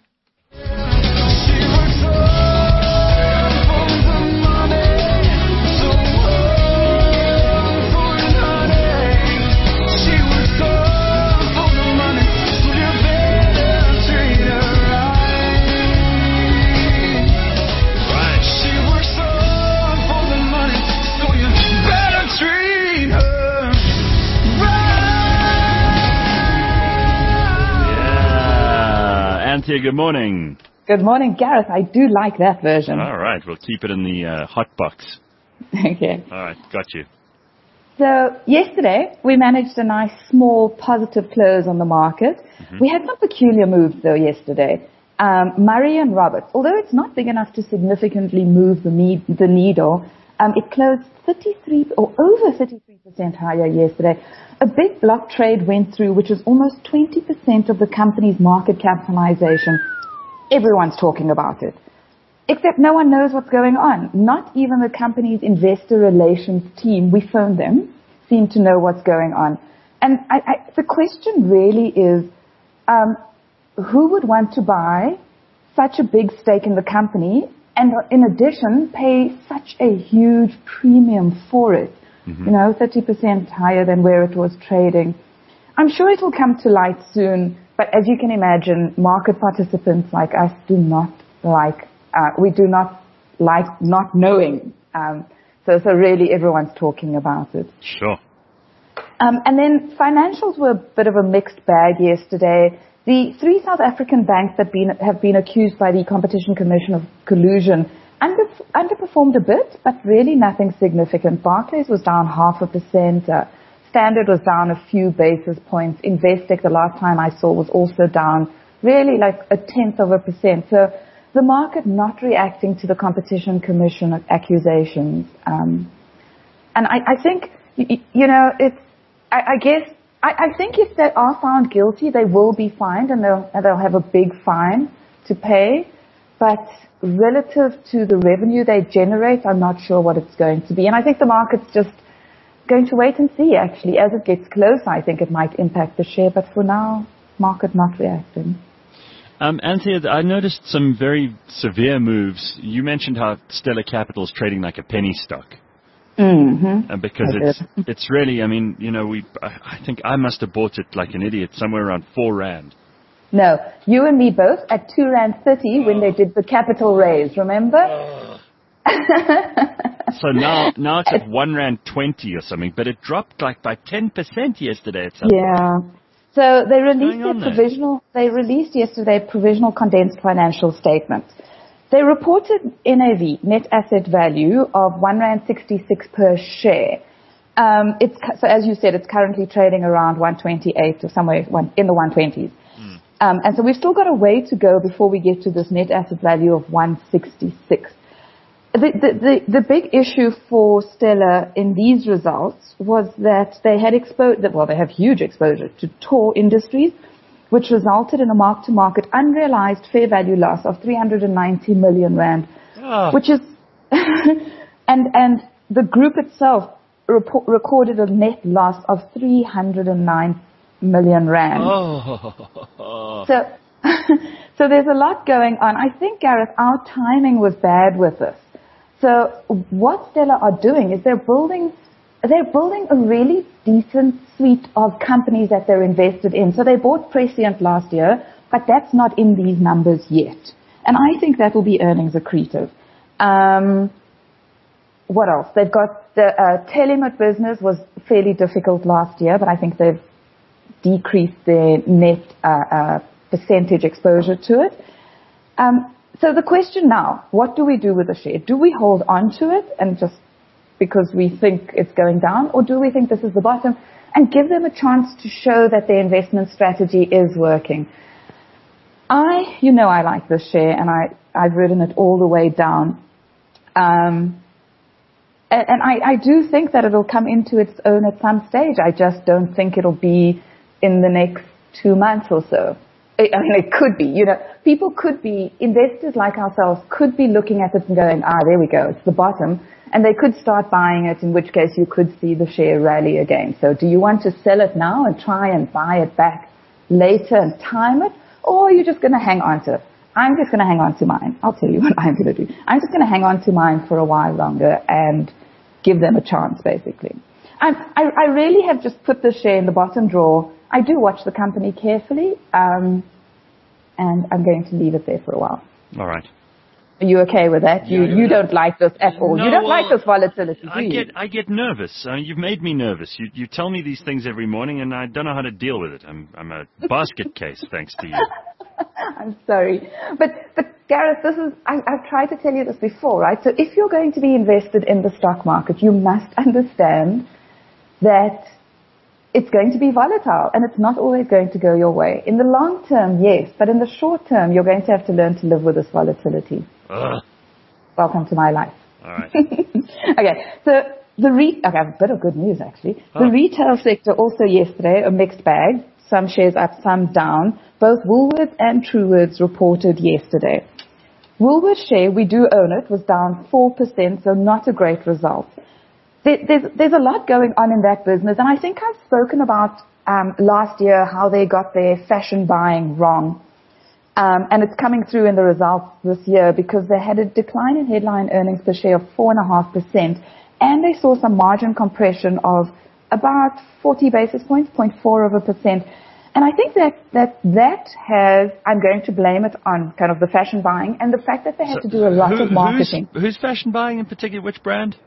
Anthea, good morning. Good morning, Gareth. I do like that version. All right, we'll keep it in the hot box. Okay. All right, got you. So yesterday, we managed a nice small positive close on the market. Mm-hmm. We had some peculiar moves, though, yesterday. Murray and Roberts, although it's not big enough to significantly move the needle, it closed 33 or over 33% higher yesterday. A big block trade went through, which is almost 20% of the company's market capitalization. Everyone's talking about it, except no one knows what's going on. Not even the company's investor relations team, we phoned them, seem to know what's going on. And the question really is, who would want to buy such a big stake in the company and in addition pay such a huge premium for it? Mm-hmm. 30% higher than where it was trading. I'm sure it will come to light soon, but as you can imagine, market participants like us do not like not knowing. So really everyone's talking about it. Sure. And then financials were a bit of a mixed bag yesterday. The 3 South African banks that have been accused by the Competition Commission of collusion underperformed a bit, but really nothing significant. Barclays was down 0.5%. Standard was down a few basis points. Investec, the last time I saw, was also down really like 0.1%. So the market not reacting to the Competition Commission accusations. And I think, I think if they are found guilty, they will be fined and they'll have a big fine to pay. But relative to the revenue they generate, I'm not sure what it's going to be. And I think the market's just going to wait and see, actually. As it gets closer, I think it might impact the share. But for now, market not reacting. Anthea, I noticed some very severe moves. You mentioned how Stellar Capital is trading like a penny stock. And because it's really, I mean, you know, I think I must have bought it like an idiot somewhere around 4 rand. No, you and me both at 2.30 rand when they did the capital raise, remember? So now it's at 1.20 rand or something, but it dropped like by 10% yesterday. Yeah. So they released yesterday provisional condensed financial statements. They reported NAV, net asset value, of 1.66 rand per share. So as you said, it's currently trading around 128 or somewhere in the 120s. And so we've still got a way to go before we get to this net asset value of 166. The big issue for Stella in these results was that they had they have huge exposure to Tor Industries, which resulted in a mark-to-market unrealized fair value loss of 390 million rand, which is, and the group itself recorded a net loss of 309 million rand. So there's a lot going on. I think, Gareth, our timing was bad with this. So what Stella are doing is they're building a really decent suite of companies that they're invested in. So they bought Prescient last year, but that's not in these numbers yet. And I think that will be earnings accretive. What else? They've got the Telemut business was fairly difficult last year, but I think they've decreased their net percentage exposure to it. So the question now, what do we do with the share? Do we hold on to it and just because we think it's going down, or do we think this is the bottom and give them a chance to show that their investment strategy is working? I like this share, and I've ridden it all the way down. And I do think that it'll come into its own at some stage. I just don't think it'll be in the next 2 months or so. I mean, it could be, people could be, investors like ourselves could be looking at it and going, there we go, it's the bottom. And they could start buying it, in which case you could see the share rally again. So do you want to sell it now and try and buy it back later and time it? Or are you just going to hang on to it? I'm just going to hang on to mine. I'll tell you what I'm going to do. I'm just going to hang on to mine for a while longer and give them a chance, basically. I really have just put the share in the bottom drawer. I do watch the company carefully, and I'm going to leave it there for a while. All right. Are you okay with that? You don't like this at all. No, you don't like this volatility, do you? I get nervous. You've made me nervous. You tell me these things every morning, and I don't know how to deal with it. I'm a basket case, thanks to you. I'm sorry. But Gareth, I've tried to tell you this before, right? So if you're going to be invested in the stock market, you must understand that it's going to be volatile, and it's not always going to go your way. In the long term, yes, but in the short term, you're going to have to learn to live with this volatility. Welcome to my life. All right. Okay, so I have a bit of good news, actually. The retail sector also yesterday, a mixed bag. Some shares up, some down. Both Woolworths and Truworths reported yesterday. Woolworths share, we do own it, was down 4%, so not a great result. There's a lot going on in that business, and I think I've spoken about last year how they got their fashion buying wrong. And it's coming through in the results this year because they had a decline in headline earnings per share of 4.5%, and they saw some margin compression of about 40 basis points, 0.4%. And I think that has, I'm going to blame it on kind of the fashion buying and the fact that they had to do a lot of marketing. Who's fashion buying in particular? Which brand?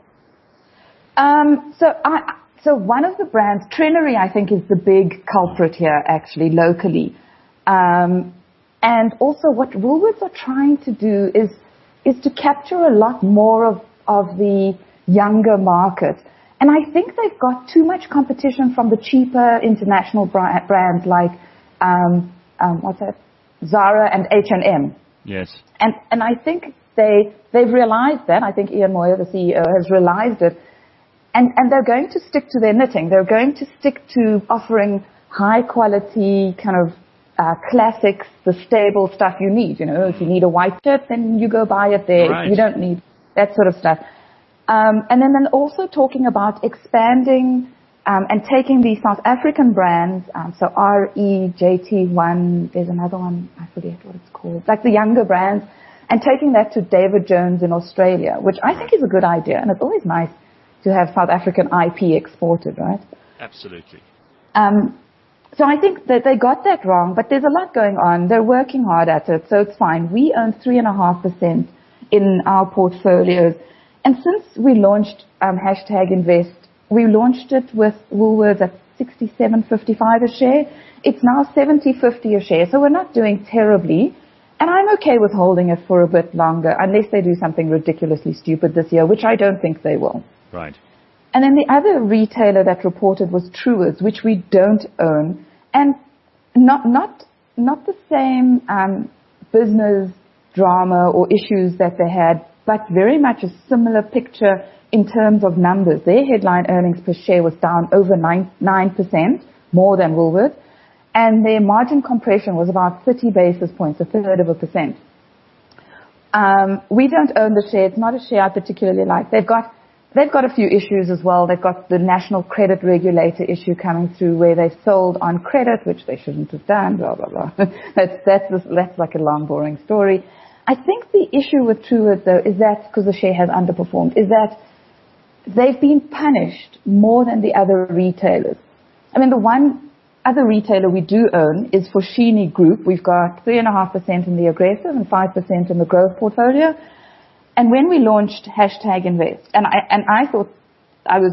So one of the brands, Trenery, I think, is the big culprit here, actually, locally. And also what Woolworths are trying to do is to capture a lot more of the younger market. And I think they've got too much competition from the cheaper international brands like, Zara and H&M. Yes. And I think they've realized that. I think Ian Moyer, the CEO, has realized it. And they're going to stick to their knitting. They're going to stick to offering high quality kind of classics, the stable stuff you need. If you need a white shirt, then you go buy it there. Right. You don't need that sort of stuff. And then also talking about expanding and taking these South African brands, so REJT1, there's another one, I forget what it's called, like the younger brands, and taking that to David Jones in Australia, which I think is a good idea. And it's always nice to have South African IP exported, right? Absolutely. So I think that they got that wrong, but there's a lot going on. They're working hard at it, so it's fine. We own 3.5% in our portfolios. And since we launched #Invest, we launched it with Woolworths at 67.55 a share. It's now 70.50 a share, so we're not doing terribly. And I'm okay with holding it for a bit longer, unless they do something ridiculously stupid this year, which I don't think they will. Right. And then the other retailer that reported was Truworths, which we don't own, and not the same business drama or issues that they had, but very much a similar picture in terms of numbers. Their headline earnings per share was down over 9%, more than Woolworths, and their margin compression was about 30 basis points, 1/3%. We don't own the share. It's not a share I particularly like. They've got a few issues as well. They've got the national credit regulator issue coming through where they've sold on credit, which they shouldn't have done, blah, blah, blah. That's like a long, boring story. I think the issue with Truworths, though, is that, because the share has underperformed, is that they've been punished more than the other retailers. I mean, the one other retailer we do own is Foschini Group. We've got 3.5% in the aggressive and 5% in the growth portfolio. And when we launched #Invest, and I thought I was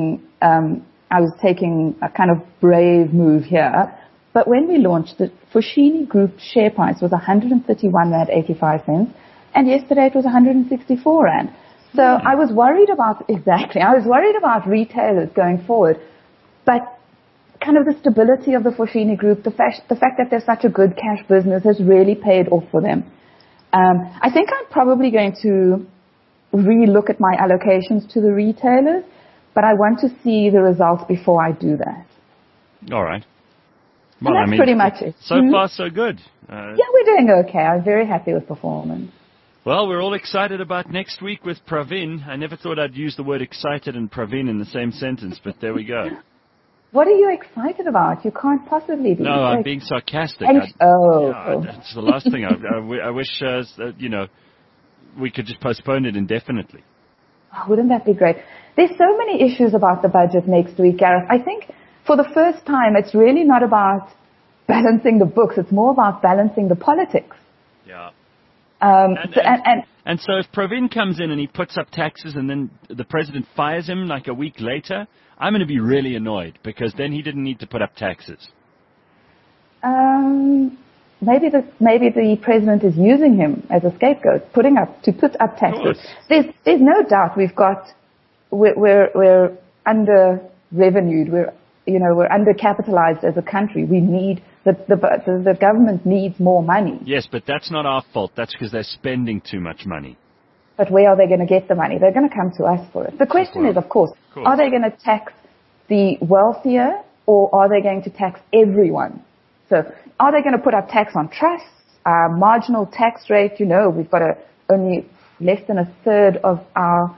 taking a kind of brave move here, but when we launched, the Foschini Group share price was 131.85 Rand, and yesterday it was 164 Rand. So I was worried about retailers going forward, but kind of the stability of the Foschini Group, the fact that they're such a good cash business has really paid off for them. I think I'm probably going to re-look at my allocations to the retailers, but I want to see the results before I do that. All right. Well, that's pretty much it. So far, so good. Yeah, we're doing okay. I'm very happy with performance. Well, we're all excited about next week with Pravin. I never thought I'd use the word excited and Pravin in the same sentence, but there we go. What are you excited about? You can't possibly be. No, I'm being sarcastic. That's the last thing. I wish, we could just postpone it indefinitely. Oh, wouldn't that be great? There's so many issues about the budget next week, Gareth. I think for the first time, it's really not about balancing the books. It's more about balancing the politics. Yeah. And so if Pravin comes in and he puts up taxes and then the president fires him like a week later, I'm going to be really annoyed because then he didn't need to put up taxes. Maybe the president is using him as a scapegoat, put up taxes. There's no doubt we're under revenued. We're undercapitalized as a country. We need the government needs more money. Yes, but that's not our fault. That's because they're spending too much money. But where are they going to get the money? They're going to come to us for it. The question is, of course, are they going to tax the wealthier or are they going to tax everyone? So are they going to put up tax on trusts, marginal tax rate? We've got only less than 1/3 of our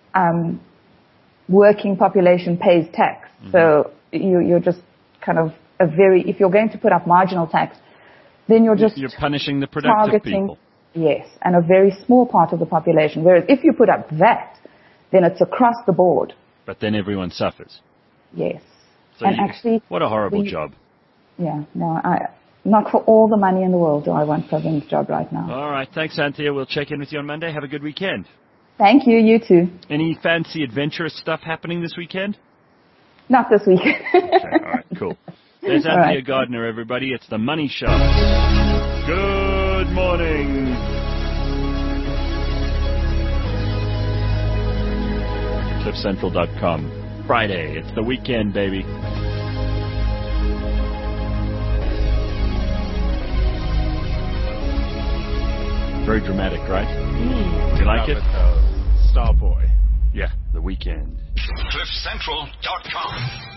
working population pays tax. Mm-hmm. So you're just kind of if you're going to put up marginal tax, then you're punishing the productive people. Yes, and a very small part of the population. Whereas if you put up that, then it's across the board. But then everyone suffers. Yes. So actually, what a horrible job. Yeah, no, not for all the money in the world do I want Pravin's job right now. All right, thanks, Anthea. We'll check in with you on Monday. Have a good weekend. Thank you, you too. Any fancy adventurous stuff happening this weekend? Not this weekend. Okay, all right, cool. There's Anthea Gardner, everybody. It's the Money Show. Good morning. CliffCentral.com. Friday. It's the weekend, baby. Very dramatic, right? You like it? Starboy. Yeah, the weekend. CliffCentral.com.